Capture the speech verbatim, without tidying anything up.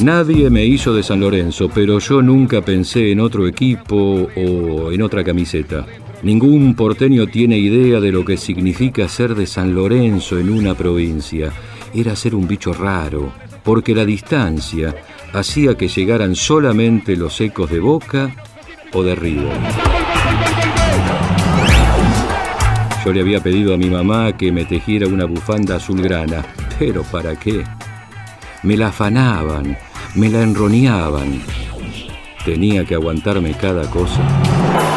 Nadie me hizo de San Lorenzo, pero yo nunca pensé en otro equipo o en otra camiseta. Ningún porteño tiene idea de lo que significa ser de San Lorenzo en una provincia. Era ser un bicho raro, porque la distancia hacía que llegaran solamente los ecos de Boca o de River. Yo le había pedido a mi mamá que me tejiera una bufanda azulgrana, pero ¿para qué? Me la afanaban, me la enroneaban. Tenía que aguantarme cada cosa.